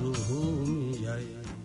मातृभूमी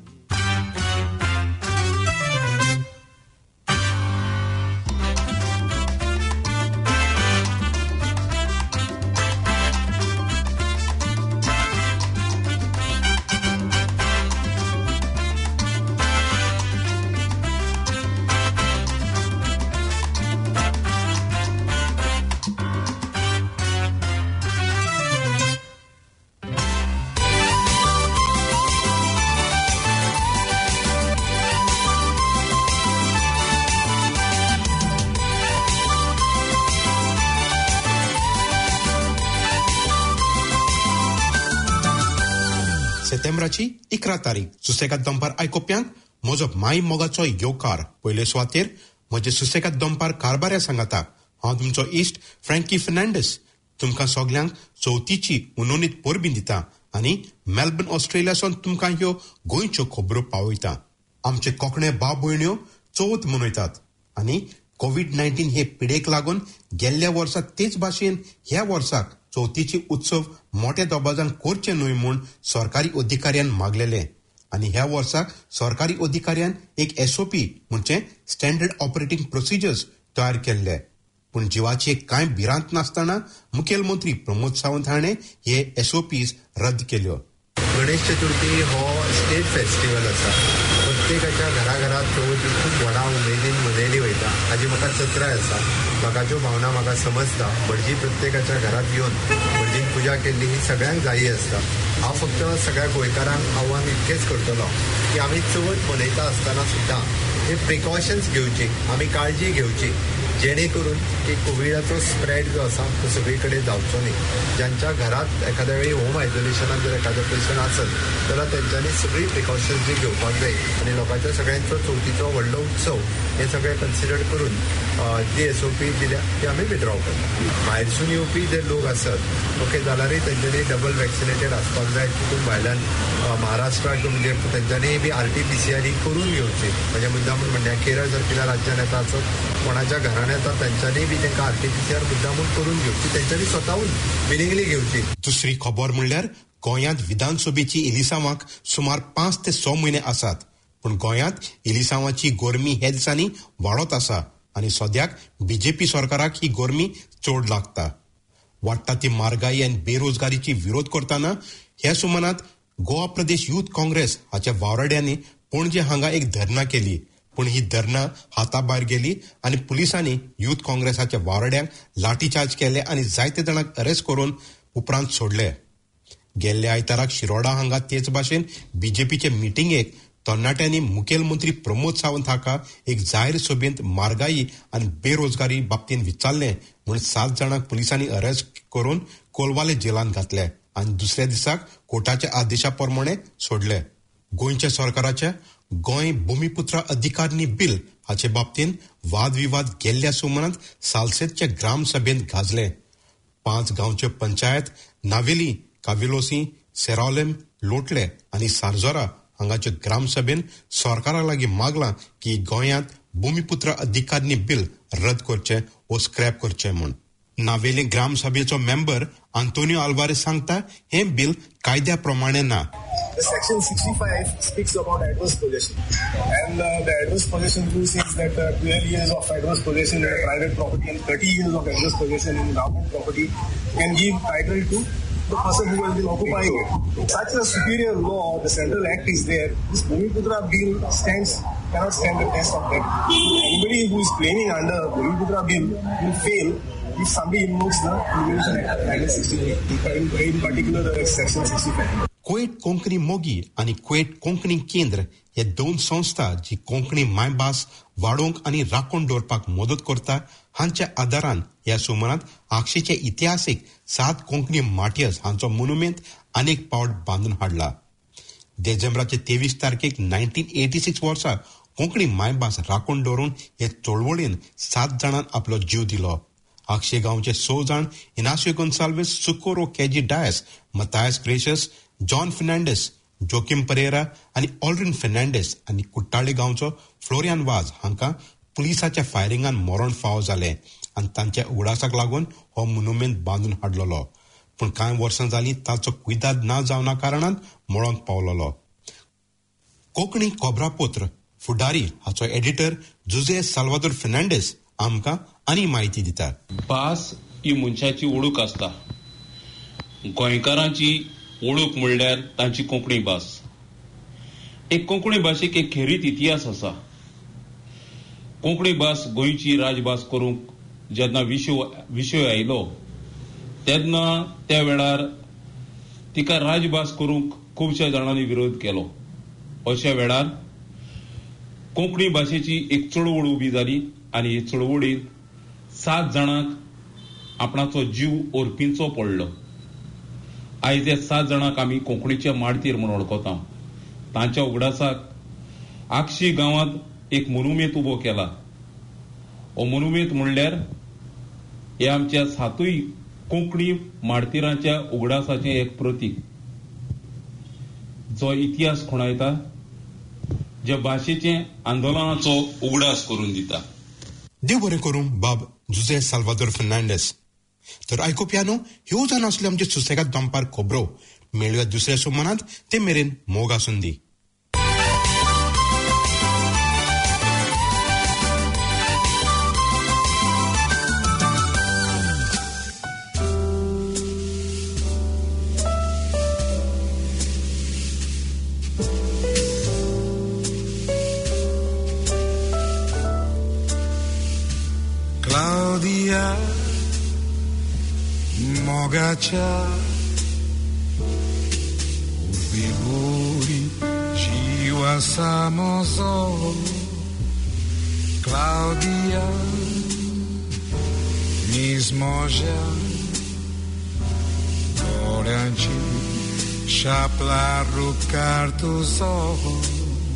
सप्टेंबराची 11 तारीख सुसेगाद दंपार आयकोप्यांक म्हजो माई मोगाचो येवकार पयले सुवातेर म्हजे सुसेगाद दंपार कारभाऱ्या सांगाता हांव तुमचो इश्ट फ्रँकी फर्नांडीस तुमकां सगल्यांक चवथीची उनोनीत परबीं दिता आनी मेलबर्न ऑस्ट्रेलियासून तुमकां ह्यो गोंयच्यो खबरो पावयता. आमचे कोंकणे भाव भयण्यो चवथ मनयतात आनी कोविड-19 हे पिडेक लागून गेल्ल्या वर्सा तेच भाशेन ह्या वर्साक चवथीची उत्सव मोठ्या दबाजान करचे न्हय म्हूण सरकारी अधिकाऱ्यान मागलेले आनी ह्या वर्साक सरकारी अधिकाऱ्यान एक SOP म्हणजे स्टँडर्ड ऑपरेटिंग प्रोसिजर्स तयार केल्ले. पूण जिवाची कांय भिरांत नासतना मुखेलमंत्री प्रमोद सावंत हाणें हे SOPs रद्द केल्यो. गणेश चतुर्थी हो स्टेट फेस्टिवल आसा. प्रत्येकाच्या घराघरात चवथ खूब व्हडा उमेदीन मनयली वयता. हाजी म्हाका चत्राय आसा. म्हाका ज्यो भावना म्हाका समजता. भटजी प्रत्येकाच्या घरात येवन भटजीन पुजा केल्ली ही सगळ्यांक जायी आसता. हांव फक्त सगळ्या गोंयकारांक आव्हान इतकेंच करतलो की आमी चवथ मनयता आसतना सुद्दां हे प्रिकॉशन्स घेवची, आमी काळजी घेवची जेणे करून की कोविडाचो स्प्रेड जो आसा तो सगळे कडेन जावचो न्ही. ज्यांच्या घरात एखाद्या वेळी होम आयसोलेशनात जर एखादो पेशंट आसत जाल्यार तेंच्यांनी सगळी प्रिकॉशन्स जी घेवपाक जाय आनी लोकांच्या सगळ्यांचो चवथीचो व्हडलो उत्सव हे सगळें कन्सिडर करून जी SOP दिल्या ती आमी विथड्रॉ करता. भायरसून येवपी जे लोक आसत ओके जाल्यारय तेंच्यांनी डबल वॅक्सिनेटेड आसपाक जाय. तितून भायल्यान महाराष्ट्राक म्हणजे तेंच्यांनी बी RT-PCR करून घेवची. म्हणजे मुद्दामून म्हणजे केरळ सारकिल्या राज्यान येता आसत कोणाच्या घरान येता तेंच्यांनी बी तांकां RT-PCR मुद्दामून करून घेवची. तेंच्यांनी स्वताहून विलिंगली घेवची. दुसरी खबर म्हणल्यार गोंयांत विधानसभेची इलिसांवाक सुमार 5 ते 6 म्हयने आसात. पूण गोंयांत इलिसांवाची गरमी हे दिसांनी वाडत आसा आनी सद्याक BJP सरकाराक ही गरमी चड लागता. वाडटा ती म्हारगाई आनी बेरोजगारीची विरोध करतना ह्या सुमारांत गोवा प्रदेश युथ काँग्रेस हाच्या वावरड्यांनी पणजे हांगा एक धर्ना केली. पूण ही धर्ना हाताभायर गेली आनी पुलिसांनी युथ काँग्रेसाच्या वावरड्यांक लाठीचार्ज केले आनी जायते जाणांक अरेस्ट करून उपरांत सोडले. गेल्ल्या आयताराक शिरोडा हांगा तेच भाशेन BJPचे मिटिंगेक तरणाट्यांनी मुखेलमंत्री प्रमोद सावंत हाका एक जाहीर सभेंत म्हारगाई आनी बेरोजगारी बाबतींत विचारले म्हूण 7 जाणांक पुलिसांनी अरेस्ट करून कोलवाले जेलांत घातले आनी दुसऱ्या दिसाक कोर्टाच्या आदेशा प्रमाणे सोडले. गोंयच्या सरकाराच्या गोंय भूमिपुत्रा अधिकारनी बिल हाचे बाबतींत वादविवाद गेल्ल्या सुमारांत सालसेतच्या ग्रामसभेंत गाजले. 5 गांवच्यो पंचायत नावेली, काविलोसी, सेरावलेम, लोटले आनी सारजोरा हांगाच्या ग्रामसभेन सरकारा लागीं मागलां की गोंयांत भूमिपुत्रा अधिकारनी बिल रद्द करचें वा स्क्रॅप करचें म्हूण. नावेली ग्रामसभेचो मेंबर आंतोनियो आल्वारेस सांगता हे बिल कायद्या प्रमाणे ना. The Section 65 speaks about adverse possession, and the adverse possession rule says that 12 years of adverse possession in a private property and 30 years of adverse possession in government property can give title to the person who has been occupying it. Such a superior law, the Central Act is there. This Bhumiputra bill cannot stand the test of that. Anybody who is claiming under Bhumiputra bill will fail if somebody invokes the Immigration Act 1968, in particular the Section 65. क्वेट Konkani मोगी आनी क्वेट कोंकणी केंद्र हे 2 संस्था जी कोंकणी मायभास वाडोवंक आनी राखून दवरपाक मदत करता हांच्या आदारान ह्या सुमारांत आक्षेचे इतिहासीक 7 कोंकणी मार्टियर्स हांचो मोन्युमेंट अनेक पावट बांदून हाडला. डिसेंबराचे 23 तारखेक 1986 वर्सा कोंकणी मायभास राखून दवरून हे चळवळीन 7 जाणांन आपलो जीव दिलो. आक्षे गांवचे 6 जाण इनासियो गोन्साल्वेस, सुकोरो केजी डायस, मतायस ग्रेशियस, जॉन फर्नांडीस, जोकिम परेरा आनी ऑल्ड्रिन फर्नांडीस आनी कुट्टाळे गांवचो फ्लोरियान वाज हांकां पुलिसाच्या फायरिंगान मरण फावो जालें आनी तांच्या उगडासाक लागून हो मोन्युमेंट बांदून हाडलोलो. पूण कांय वर्सां जालीं ताचो कुयदाद ना जावना कारणान मळोंत पावलोलो. कोंकणी खबरापत्र फुडारी हाचो एडिटर जुझे साल्वादोर फेर्नांडीस आमकां आनी म्हायती दिता. भास ही मनशाची ओळख आसता. गोंयकारांची ओळख म्हणल्यार तांची कोंकणी भास. एक कोंकणी भाशेक एक खेरीत इतिहास आसा. कोंकणी भास गोंयची राजभास करूंक जेन्ना विशय आयलो तेन्ना त्या वेळार तिका राजभास करूंक खुबश्या जाणांनी विरोध केलो. अशा वेळार कोंकणी भाशेची एक चळवळ उबी जाली आनी हे चळवळीत 7 जाणांक आपणाचो जीव ओरपिंचो पडलो. आयज हे 7 जाणांक आमी कोंकणीच्या माडतीर म्हूण वळखता. तांच्या उगडासाक आक्षी गांवांत एक मोनुमेंट उबो केला. हो मोनुमेंट म्हणल्यार हे आमच्या 7 कोंकणी माडतीरांच्या उगडासाचें एक प्रतीक, जो इतिहास खुणायता, ज्या भाशेचें आंदोलनाचो उगडास करून दिता. देव बरें करूं बाब जुझे साल्वादोर फेर्नांडीस. तर आयकुप्यानो, ह्यो जावन आसल्यो आमचे सुसेगाद दनपार खबरो. मेळुया दुसऱ्या सोमानांत. ते मेरेन मोग आसून दी. Claudia, mogacia, urbi jiwa samozo. Claudia, mismoja, doranci, șaplar rucar tus ojos.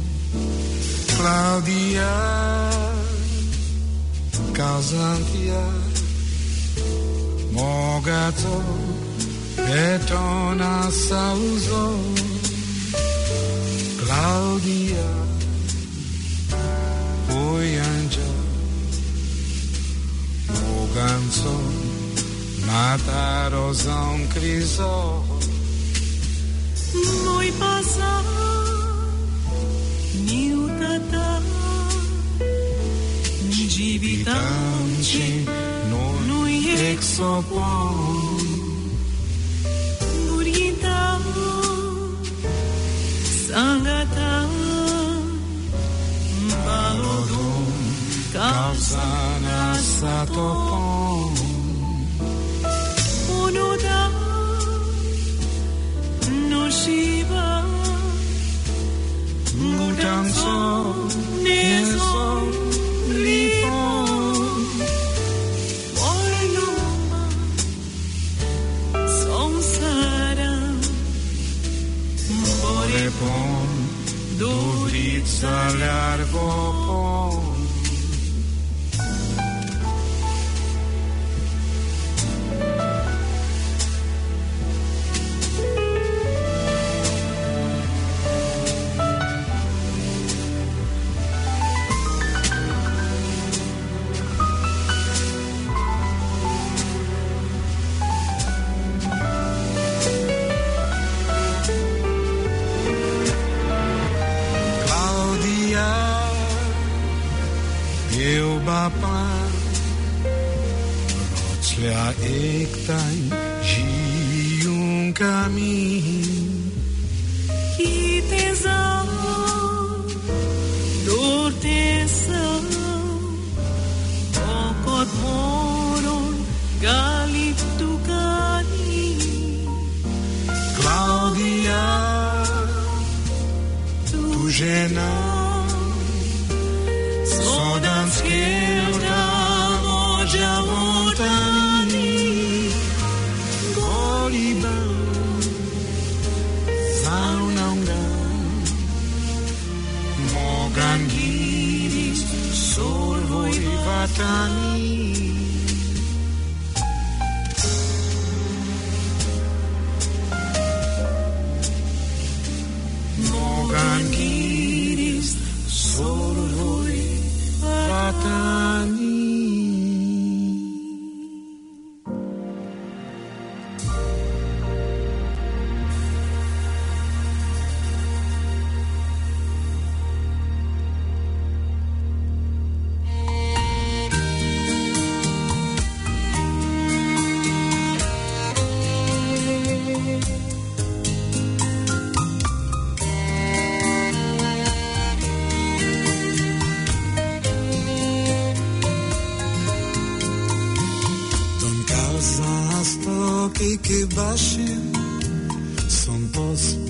Claudia, Causantia, mogato, etona sauzo. Claudia, Oianja, moganzo, matarozão criso. Noi passar, miutata. Givitanci noi exopon Murita Sangata Balodon Kausana Satopon Onoda No Shiva Mutanso Neso Lipon, Oinoma, Somsara, Borepon, Durica Larvopon. Roțlea ectai și un camin Chi te zau, dor te său Ocot moron, galit tu cani Claudia, tu jena Sodan skelda moja motani Goliban Zaunangan Mogan giris Sol voi vatani Mogan giris Sol voi vatani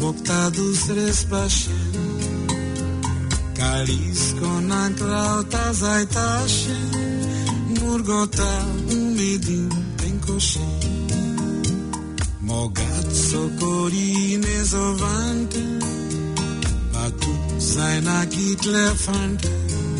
poctados resbaixen, carisco na crauta zaitaxen, murgota umidin tem coxen, mogazzo corine zovante, batu zaina kitlefante,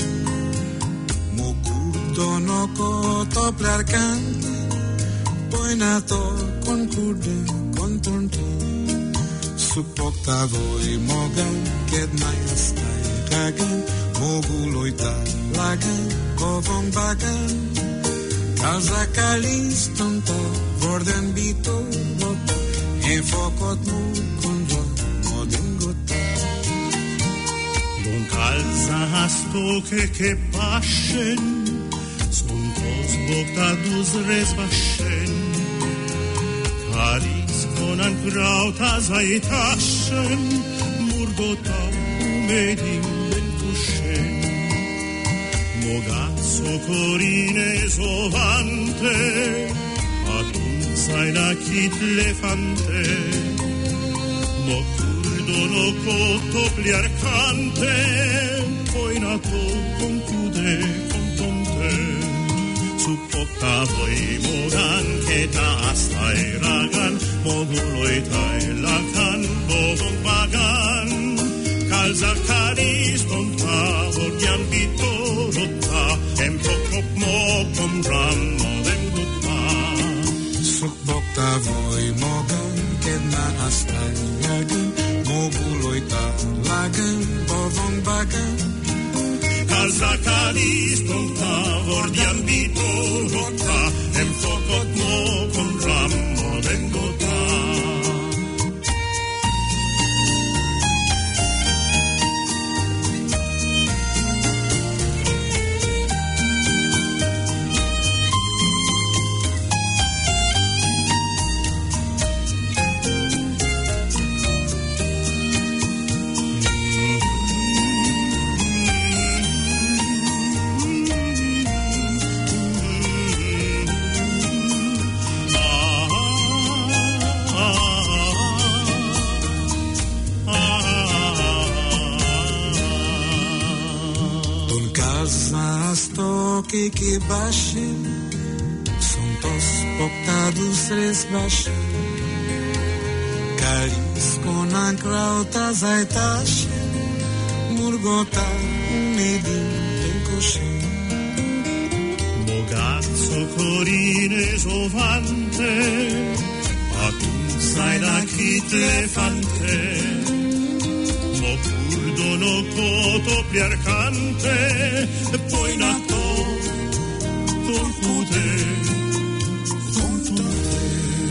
mokurdo koto plarcante, poi nato con kude con tonte, supporta voi mogan ket nayastai kagan, moguloita lagan kovon bagan, kalza kalistonta vorden bito vota, en fokot mu konva modengota. Don kalza hastoke ke pashen, son tos bogdados resbaschen, kalis konan krauta zaitaschen, murgota umedin ben kushen, mogazzo corine sovante, atun zaina kitlefante, nocturno no cotto pliarcante, poi nato concude con tonte, supporta voi mogan che ta astai ragan, moguloitai lakan bovon bagan, kalza karistonta vordian bitorotta, en pokop mokom ram modem gutta. Supporta voi mogan che na astai ragan, moguloita lagan bovon bagan, kalza karistonta vordian bitorotta, en pokop mokom ram modem gutta. que baixem, são tos poctados resbaixem, caris con ancrauta zaitaxen, murgota umedin tem coxen, mogazzo corine sovante, atun zaina kitlefante, mocurdo no coto pliarcante, poi nato con cude, con tonte.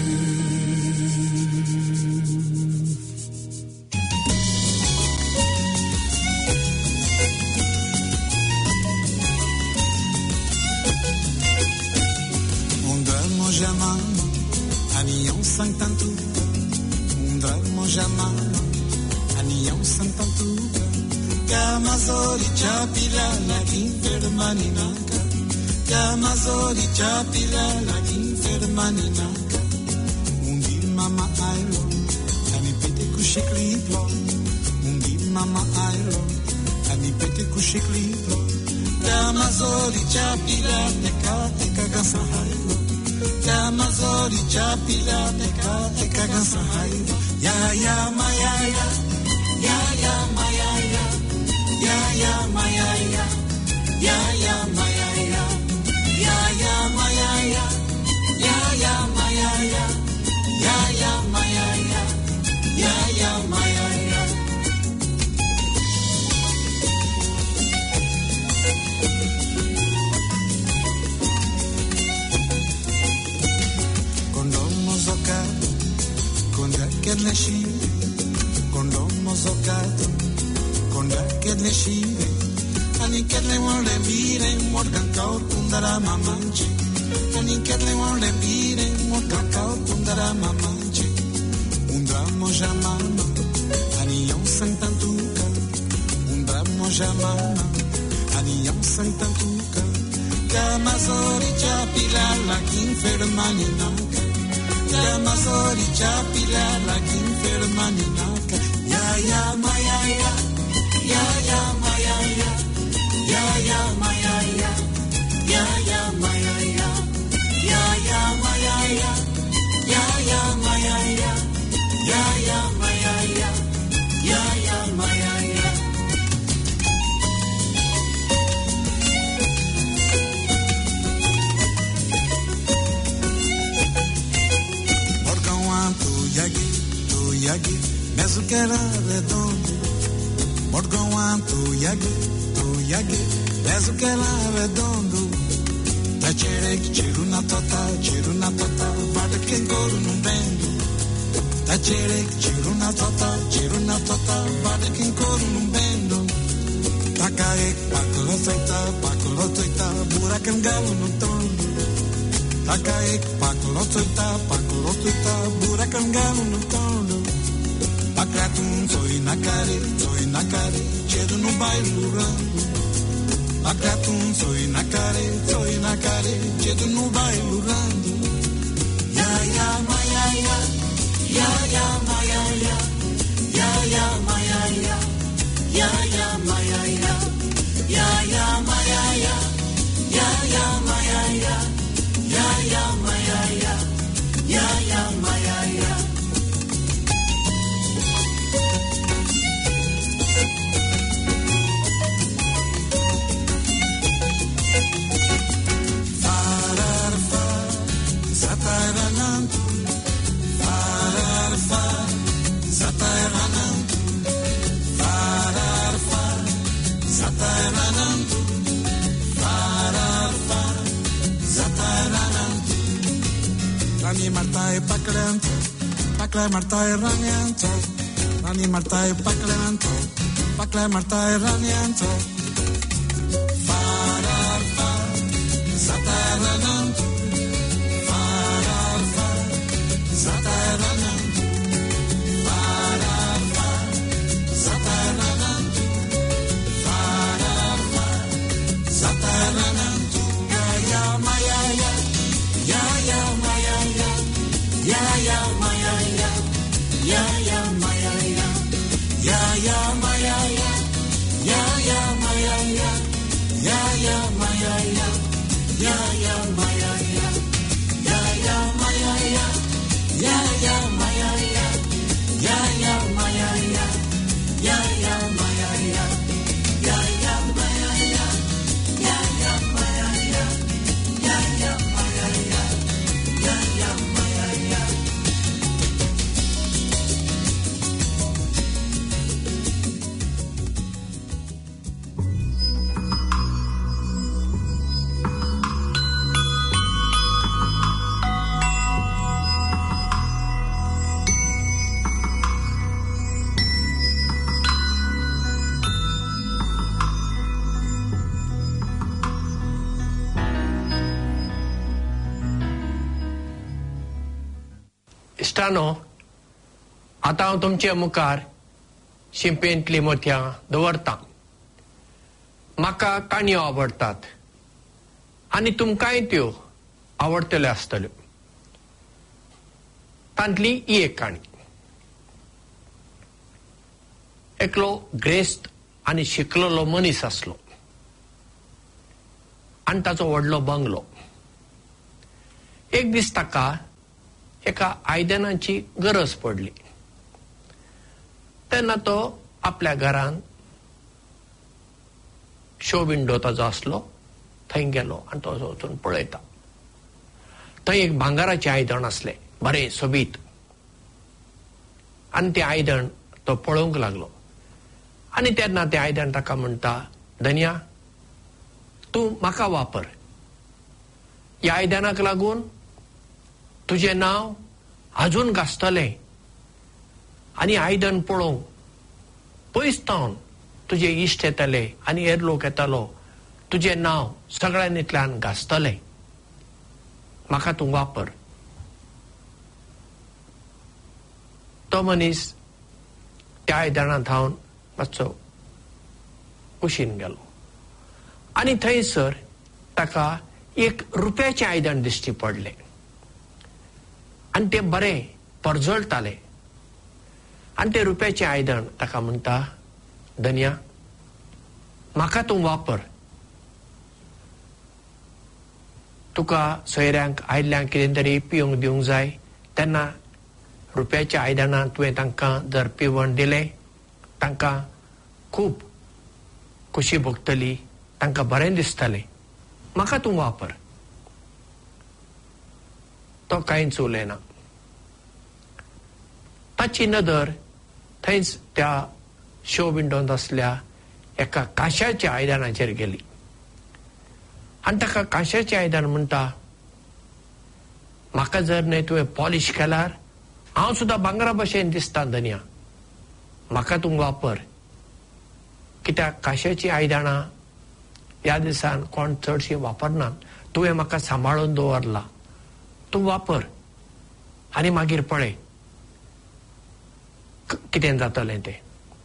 Undramo jamano, anion santantuca, undramo jamano, anion santantuca, Gamazori chapila la infermaninaka, Gamazori chapila la infermaninaka, undir mama ailo, anipete kushikliplo, undir mama ailo, anipete kushikliplo, Gamazori chapila eka gasahailo, Gamazori chapila eka gasahailo, ya mayaya, ya mayaya, ya mayaya, ya mayaya, ya mayaya, ya mayaya, ya mayaya, ya mayaya. Condomo zocato, con aquelle scine, condomo zocato, con aquelle scine, ani che le vuole vire, morgan caur kundara mamanche, ani che le vuole vire, morgan caur kundara mamanche, un drammo jamama, ani yon santantuca, un drammo jamama, ani yon santantuca, Gamazori chapila la infermaninaka, Gamazori chapila la infermaninaka, era redondo, morgão tu yague, peso que era redondo, da cerec, tiro na tota, vada que engoro num bendo, da cerec, tiro na tota, vada que engoro num bendo, da caec, pacolo toita, buracan galo no tondo, da caec, pacolo toita, buracan galo no tondo, pacratum, soy na care, cedo no baile lurando, pacratum, soy na care, cedo no baile lurando, ya, ma, ya, ma, ya, ma, Rani Marta e Pakle Marta e Ranianto, Rani Marta e Pakle Marta e Ranianto, Fararfa, Satarananto, Fararfa, Satarananto, Fararfa, Satarananto, Fararfa, Satarananto, ya, ma, ya, ma, ya, ma, इश्टानो, आता हांव तुमचे मुखार शिंपेंतली मोतयां दवरतां. म्हाका काणयो आवडटात आनी तुमकांय त्यो आवडटल्यो आसतल्यो. तांतली ही एक काणी. एकलो ग्रेस्त आनी शिकलेलो मनीस आसलो आनी ताचो व्हडलो बंगलो. एक दीस ताका एका आयदनाची गरज पडली. तेन्ना तो आपल्या घरान शो विंडो ताजो आसलो थंय गेलो आनी तो वचून पळयता. थंय एक भांगाराचें आयदन आसलें बरें सोबीत. आनी तें आयदन तो पळोवंक लागलो. आनी तेन्ना तें आयदन ताका म्हणटा, धन्या, तूं म्हाका वापर. ह्या आयदनाक लागून तुजें नांव अजून गाजतलें आनी आयदन पळोवंक पयस तावन तुजे इश्ट येतले आनी हेर लोक येतालो. तुजें नांव सगळ्यांनींतल्यान गाजतलें. म्हाका तूं वापर. तो मनीस त्या आयदनांत थावन मातसो कुशीन गेलो आनी थंयसर ताका एक रुप्याचें आयदन दिश्टी पडलें आनी तें बरें परजळटालें. आनी तें रुप्याचें आयदन ताका म्हणटा, धन्या, म्हाका तूं वापर. तुका सोयऱ्यांक आयल्ल्यांक कितें तरी पिवंक दिवंक जाय तेन्ना रुप्याच्या आयदनांत तुवें तांकां जर पिवण दिलें, तांकां खूब खुशी भोगतली, तांकां बरें दिसतलें. म्हाका तूं वापर. तो कांयच उलयना. ताची नदर थंयच त्या शो विंडोंत असल्या एका काशाच्या आयदनाचेर गेली आनी ताका काशाचें आयदन म्हणटा, म्हाका जर न्हय तुवें पॉलिश केल्यार हांव सुद्दां भांगरा भशेन दिसता धन्या, म्हाका तूं वापर. कित्याक काशाची आयदनां ह्या दिसान कोण चडशी वापरनात. तुवें म्हाका सांबाळून दवरला, तूं वापर आनी मागीर पळय कितें जातलें तें.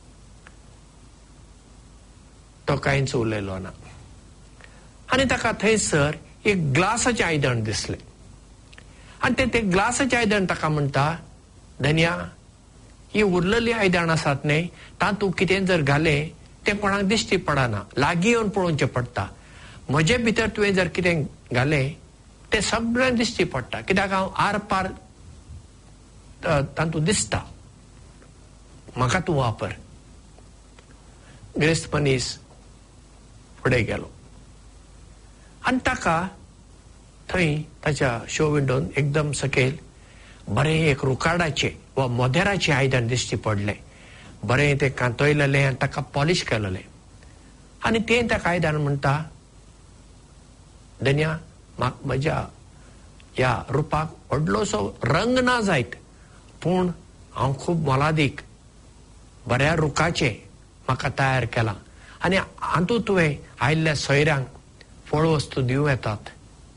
तो कांयच उलयलो ना आनी ताका थंयसर एक ग्लासाचें आयदन दिसलें आनी तें ग्लासाचें आयदन ताका म्हणटा, धन्या, ही उरलेली आयदन आसात न्हय, तातूंत कितें जर घालें तें कोणाक दिश्टी पडना, लागीं येवन पळोवचें पडटा. म्हजे भितर तुवें जर कितें घालें तें सगळ्यांक दिश्टी पडटा, कित्याक हांव आर पार तातूंत दिसता. म्हाका तूं वापर. ग्रेस्त मनीस फुडें गेलो आनी ताका थंय ताच्या शो विंडोन एकदम सकयल बरें एक रुकाडाचें वा मोदेराचें आयदन दिश्टी पडलें. बरें तें कांतयलेलें आनी ताका पॉलिश केलेलें आनी तें ताका आयदन म्हणटा, धन्या, म्हाका म्हज्या ह्या रुपाक व्हडलोसो रंग ना जायत, पूण हांव खूब मोलादीक बऱ्या रुखाचें म्हाका तयार केलां आनी हातूंत तुवें आयिल्ल्या सोयऱ्यांक फळ वस्तू दिवं येतात.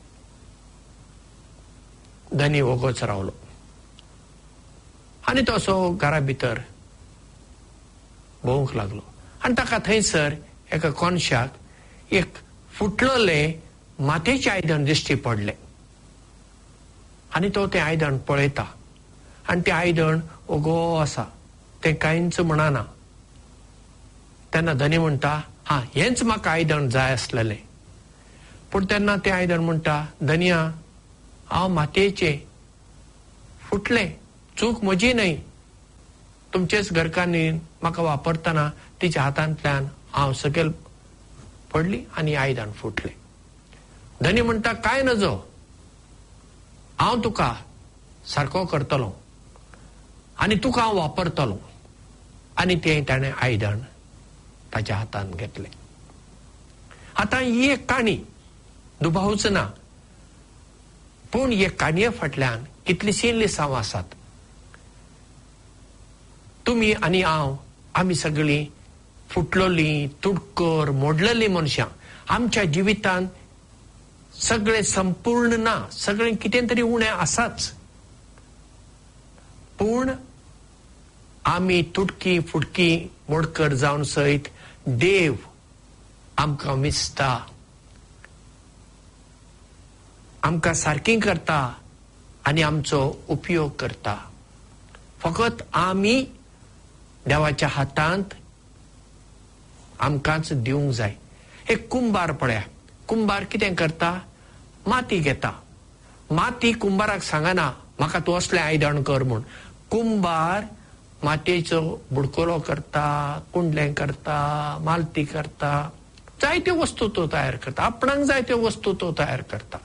धनी वोगोच रावलो आनी तो असो घरा भितर भोवंक लागलो आनी ताका थंयसर एका कोनशाक एक फुटलेलें मातयेचें आयदन दिश्टी पडलें आनी तो तें आयदन पळयता आनी तें आयदन ओगो आसा, तें कांयच म्हणना. तेन्ना धनी म्हणटा, हा, हेंच म्हाका आयदन जाय आसलेलें. पूण तेन्ना तें आयदन म्हणटा, धनिया, हांव मातयेचें फुटलें, चूक म्हजी न्हय, तुमचेच घरकान्नी म्हाका वापरतना तिच्या हातांतल्यान हांव सकयल पडली आनी आयदन फुटलें. धनी म्हणटा, काय नजो, हांव तुका सारको करतलो आनी तुका हांव वापरतलो. आनी तें ताणें आयदन ताच्या हातांत घेतलें. आतां ही एक काणी दुबावच ना, पूण हे काणये फाटल्यान कितलींशीं लिसांव आसात. तुमी आनी हांव, आमी सगळीं फुटलेलीं, तुडकर, मोडलेलीं मनशां. आमच्या जिवितांत सगळें संपूर्ण ना, सगळें कितें तरी उणें आसाच, पूण आमी तुटकी फुटकी मोडकर जावन सयत देव आमकां विसता, आमकां सारकीं करता आनी आमचो उपयोग करता. फकत आमी देवाच्या हातांत आमकांच दिवंक जाय. एक कुंभार पळया, कुंभार कितें करता, माती घेता. माती कुंभाराक सांगना म्हाका तूं असलें आयदन कर म्हूण. कुंभार मातयेचो बुडकुलो करता, कुंडलें करता, मालती करता, जायत्यो वस्तू तो तयार करता, आपणाक जाय त्यो वस्तू तो तयार करता.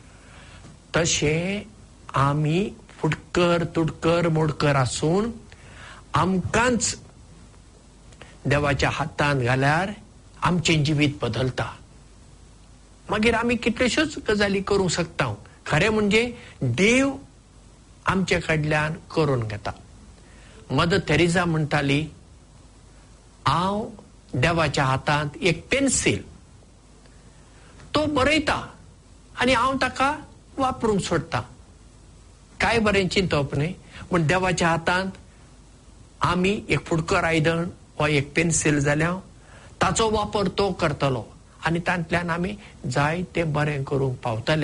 तशें आमी फुटकर, तुडकर, मोडकर आसून आमकांच देवाच्या हातांत घाल्यार आमचें जिवीत बदलता. मागीर आमी कितल्योश्योच गजाली करूंक शकता. खरें म्हणजे देव आमचे कडल्यान करून घेता. मदर तेरेसा म्हणटाली, हांव देवाच्या हातांत एक पेन्सील, तो बरयता आनी हांव ताका वापरूंक सोडटा. काय बरें चिंतप न्ही, पूण देवाच्या हातांत आमी एक फुडकर आयदन वा एक पेन्सील जाल्यार ताचो वापर तो करतलो आनी तांतल्यान आमी जाय तें बरें करूंक पावतले.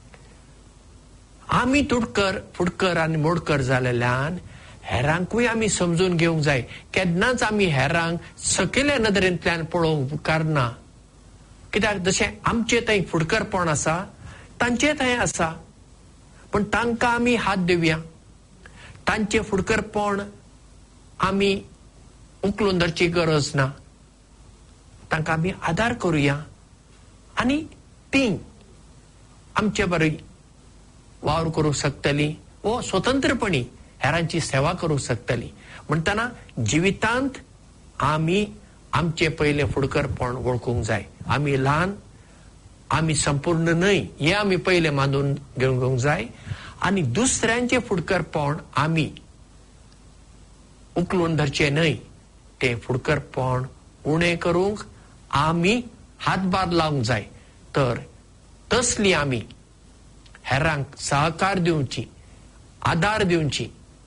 आमी तुडकर, फुडकर आनी मोडकर जालेल्यान हेरांकूय आमी समजून घेवंक जाय. केन्नाच आमी हेरांक सकयल्या नदरेंतल्यान पळोवंक उपकारना. कित्याक जशें आमचें थंय फुडकरपण आसा, तांचें थंय आसा, पूण तांकां आमी हात दिवया. तांचें फुडकरपण आमी उखलून धरची गरज ना. तांकां आमी आदार करुया आनी तीं आमचे बरी वावर करूंक शकतलीं वा स्वतंत्रपणी हेरांची सेवा करूंक शकतलीं. म्हणताना जिवितांत आमी आमचे पहिले फुडकरपण वळखूंक जाय. आमी ल्हान, आमी संपूर्ण न्हय हे आमी पहिले मानून घेवंक जाय. आनी दुसऱ्यांचे फुडकरपण आमी उखलून धरचे न्हय. ते फुडकरपण उणें करूंक आमी हातभार लावंक जाय. तर तसली आमी हेरांक सहकार दिवची, आदार दिवची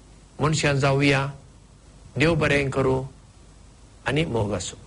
मनशां जावया. देव बरें करूं आनी मोग आसूं.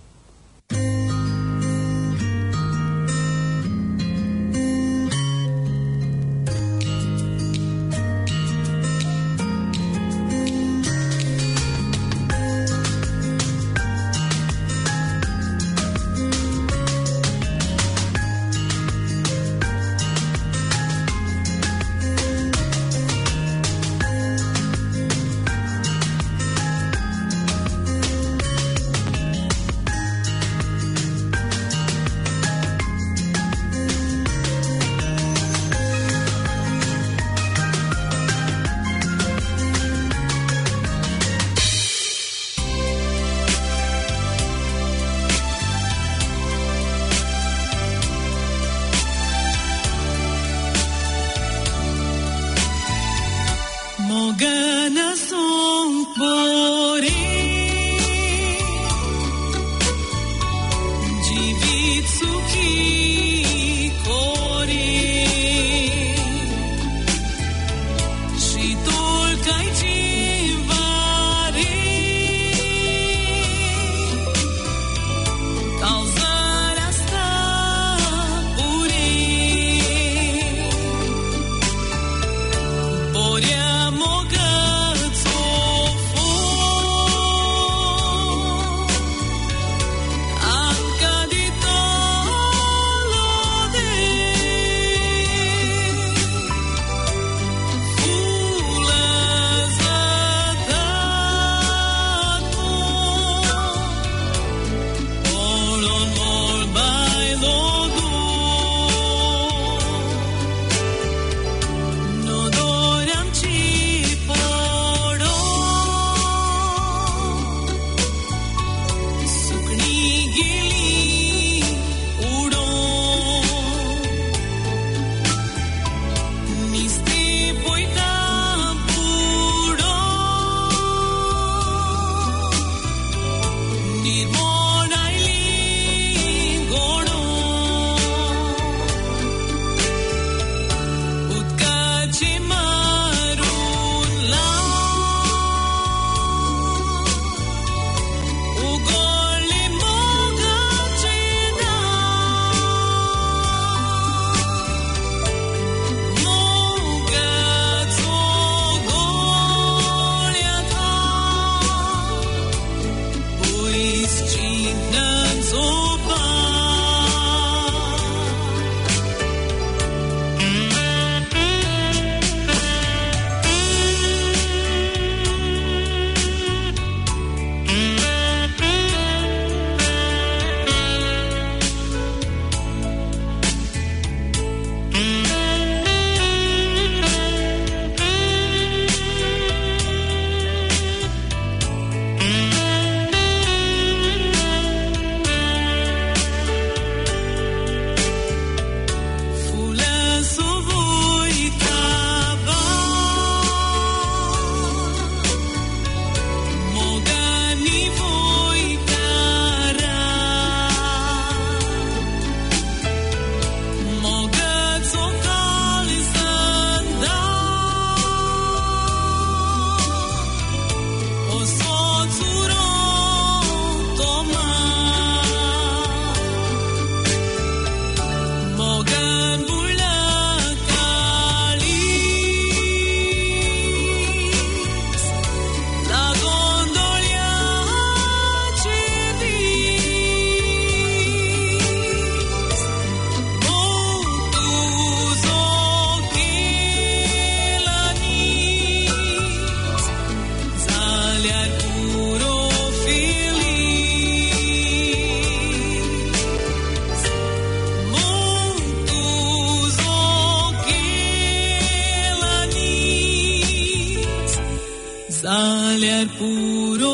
zaler puro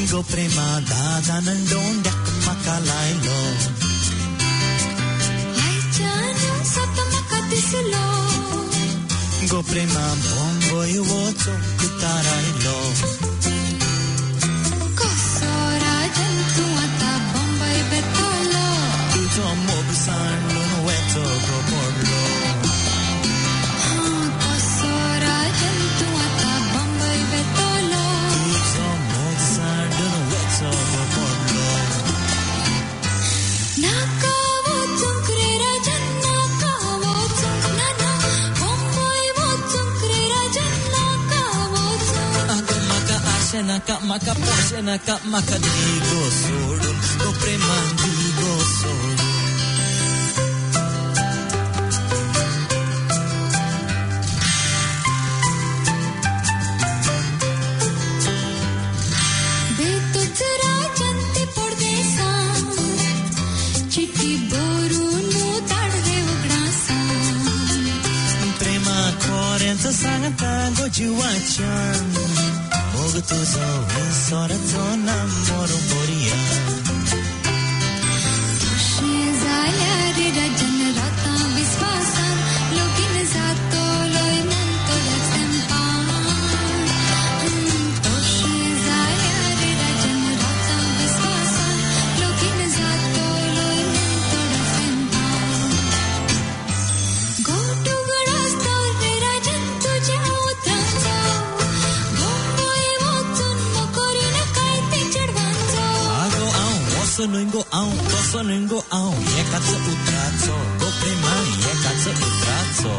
Go prema dada nandondak makalailo. Ay chanu sata makatislo. Go prema bomboy woto kutarailo. Kosora jantu ata bombay betolo. Tuto mobisan lun weto go porlo. Kosora jantu ata bombay betolo. Tuto mobisan lun weto go porlo. Nakawo tunkrera janna kawo tunana. Bombay wo tunkrera janna kawo tun. Ako maka asya maka posya maka digo sodun. Go prema digo sodun. Betutra janti pordesa. Chitti boru nu tadre ugrasa. Prema corrente sangata go jiwachan. Mogu tuzo sorato namoro boria. Shizayari rajan rata viswasan. Login zato loy manto laksempan. Shizayari rajan rata viswasan. Login zato loy manto laksempan. Go to garasta rajan tujha utranzo. Bomboy wotun mokorina kaiti chadvanzo. Koso ningo au, jekatsa utraco. Go prema jekatsa utraco.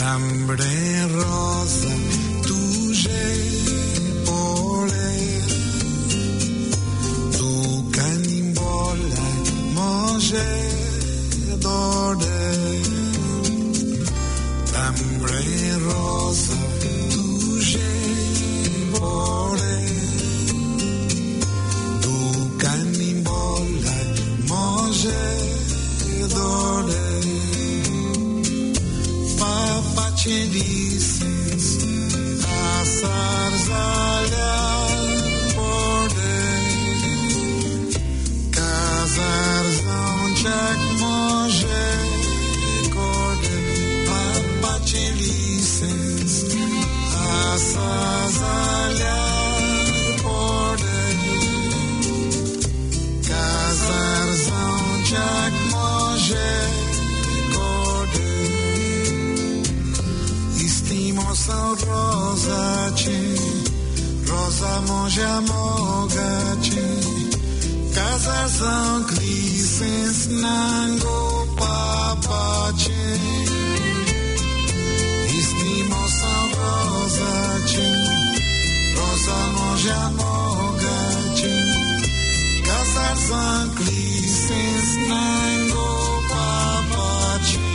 तांबडे रोजा तुझे पोळे तू canimbola może dode tambre rosa tuže pole tu canimbola može dode papa ce dices asar zalea pode kazar zončak može kode papa ce dices asar zalea pode kazar zončak može kode istimo sa rozači roza može mogači kazar zonklisen nango papače istimo sa rozači roza može mogači kazar zonklisen nango papače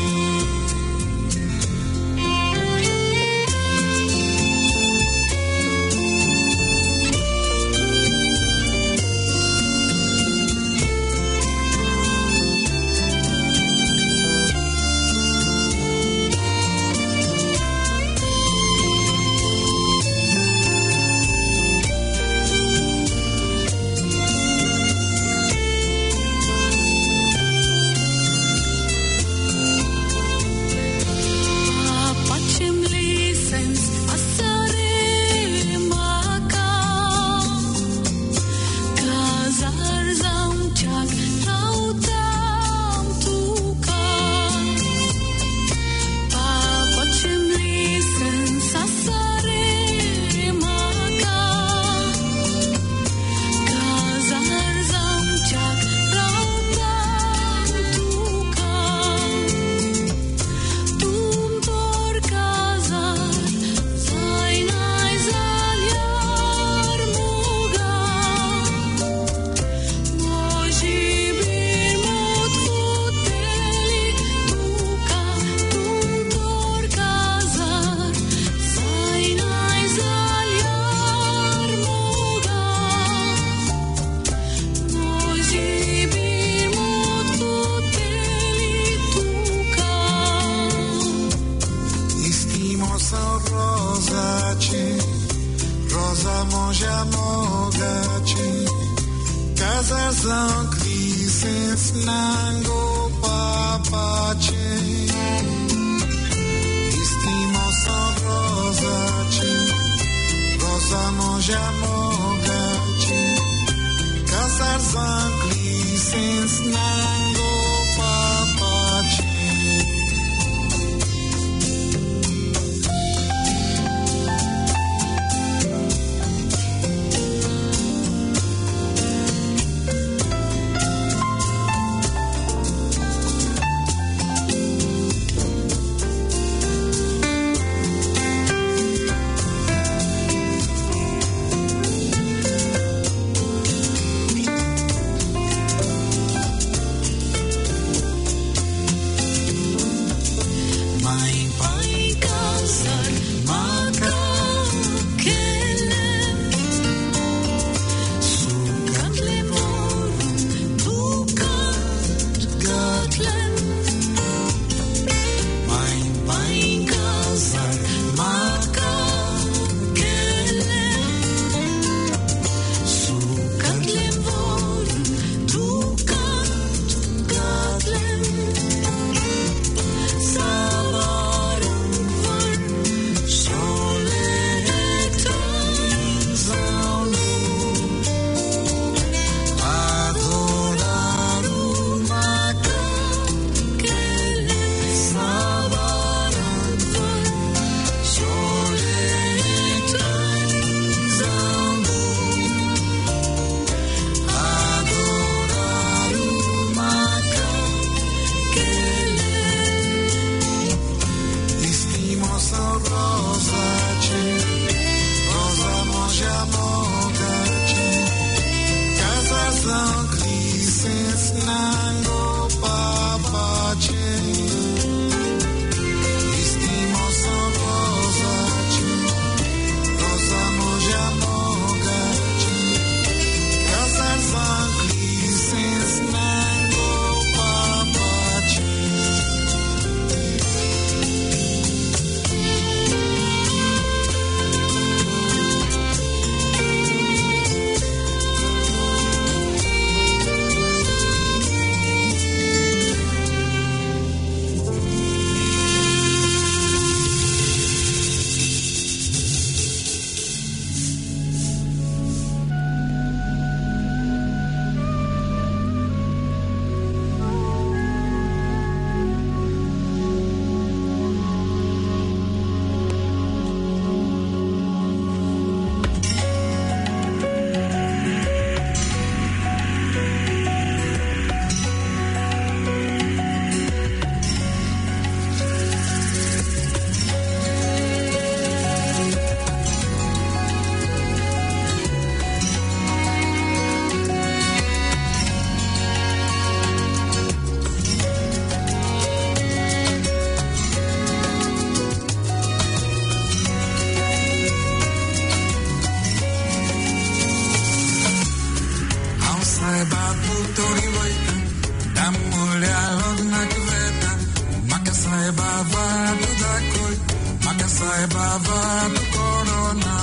saibava do corona.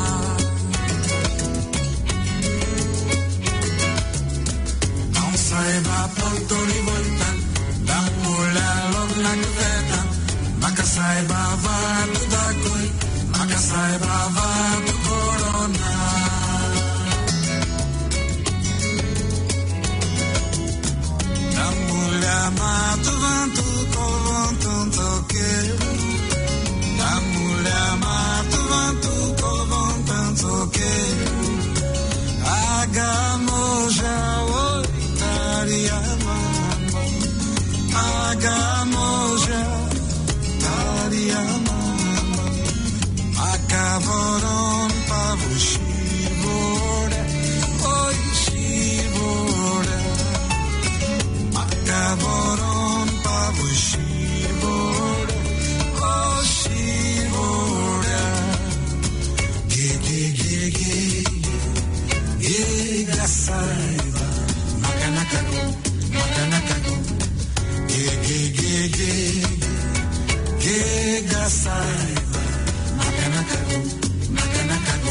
Não saiba ponto de volta, da mulher logo na cuveta. Maka saibava do da coi, maka saibava do corona. Da mulher mato vanto com tanto quero. Da mulher mato vanto com tanto quero. Hagamos já oitaria mama. Hagamos já taria mama. Acabaram pavo shivora. Oi shivora. Acabaram pavo shivora. Oh shivora. Giga saiba. Makanakago. Makanakago. Giga saiba. Makanakago. Makanakago.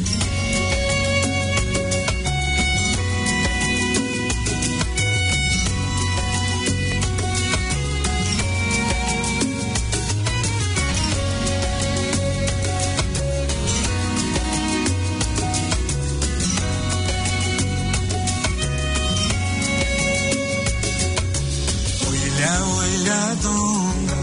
Donga,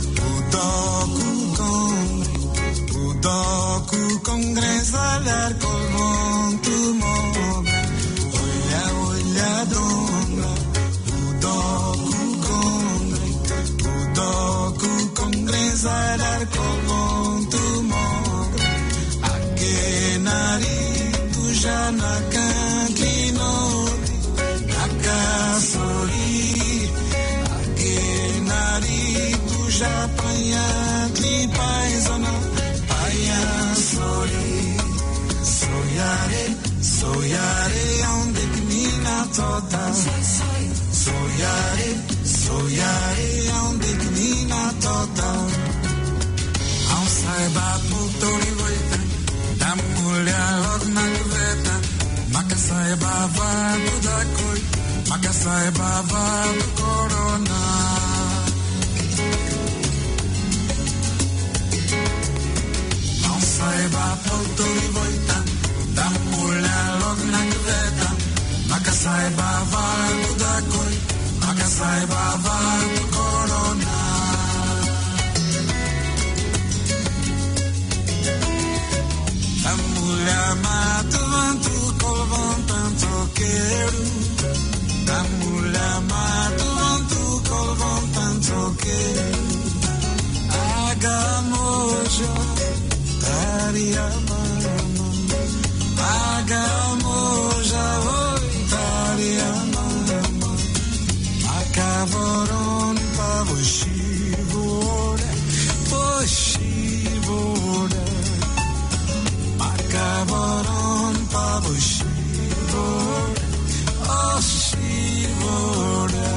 o docu congressa lar colvon tu moga. Olha donga, o docu congressa lar colvon tu moga. Akenari tu já na canclinori, na casori. Já panha li paisana paia sori soiare onde menina toda soiare onde menina toda ao saiba puto de volta da mulher logo na cuveta maca saiba vago da coi maca saiba vago corona. Saiba ponto de volta, da mulher logo na cuveta. Maca saiba vago da coi, maca saiba vago corona. Da mulher mata vanto colvão tanto quero. Da mulher mata vanto colvão tanto quero. Hagamos já taria mama, hagamos já taria mama. Acabaram pavo shivora, oh shivora. Acabaram pavo shivora, oh shivora.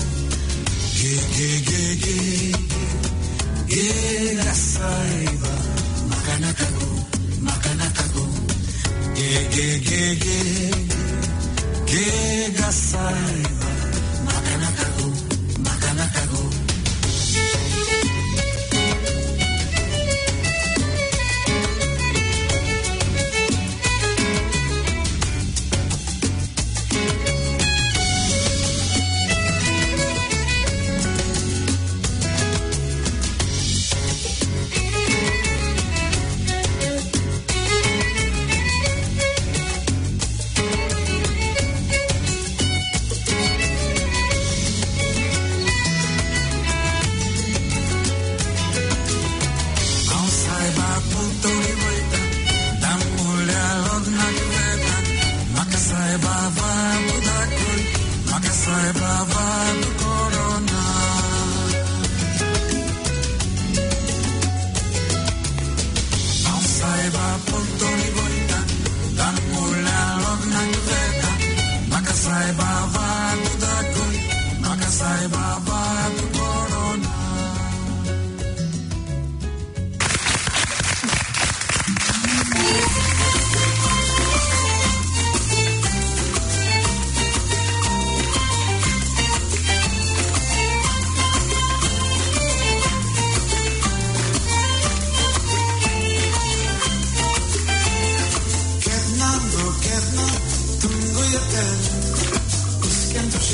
Giga saiba. Makanakago, makanakago, giga saiba, makanakago, makanakago.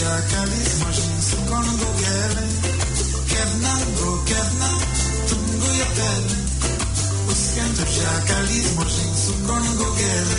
jakalis majin sukon go gele kerna tungo yatele usken tu jakalis majin sukon go gele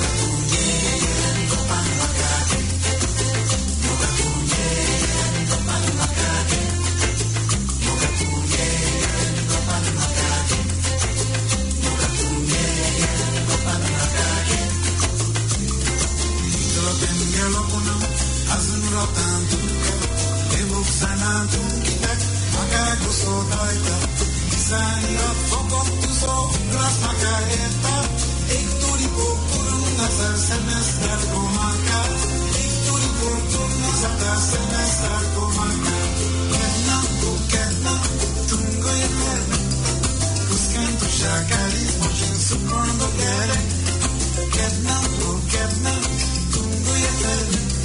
tanto devo sananto magago so daita bisania foco tu so glas magaeta e tu li portuna sal semestar comaka e tu li portuna sal semestar comaka kerna tungo yele buscando chakalis mojin sukondo gele kerna tungo yele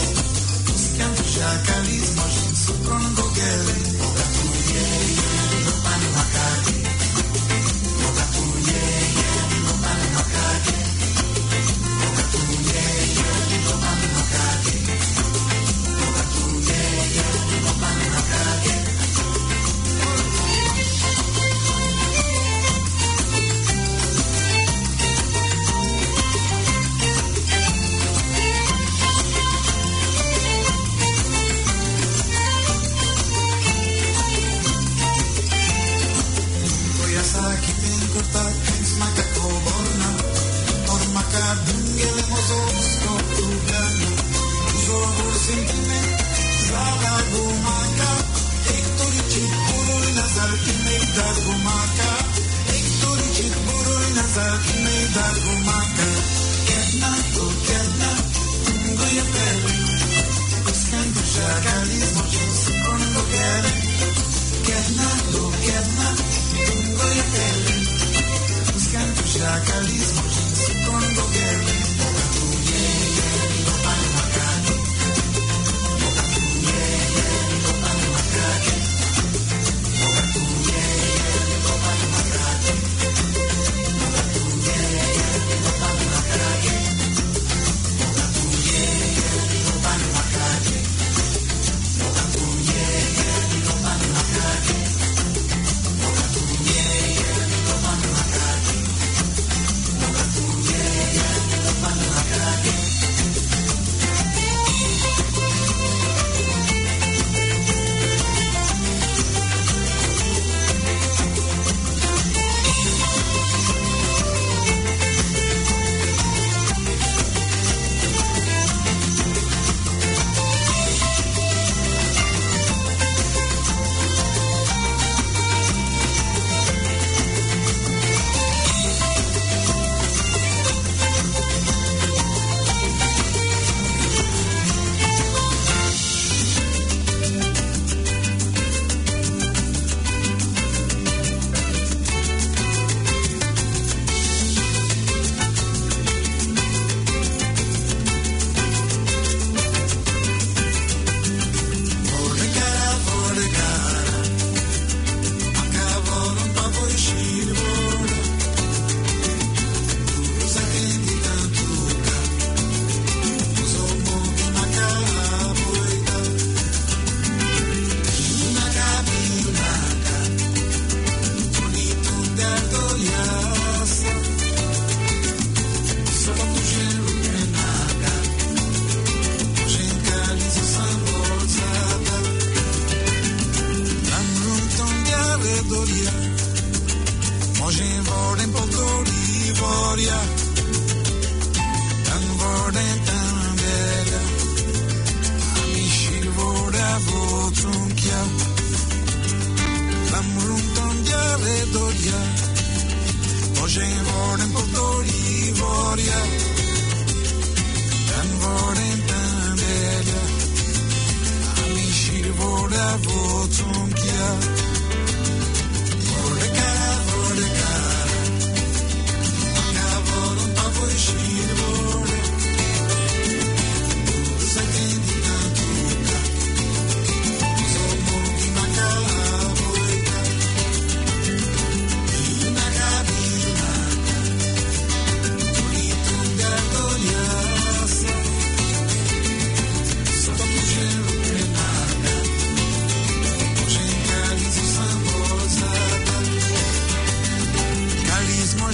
jakalis majin sukon go gele ogatuye no pan makati ogatuye no pan makati ogatuye no pan makati ogatuye no pan makati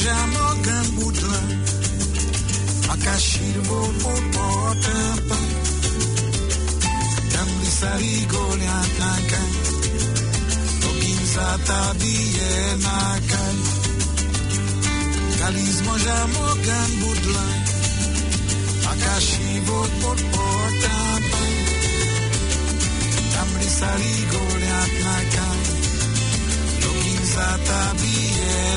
Morgan Boudin, a cachirbo por porta, Camli sarigole atlanca, Tokinzata bienaka, Calismo já Morgan Boudin, a cachirbo por porta, Camli sarigole atlanca, Tokinzata bienaka.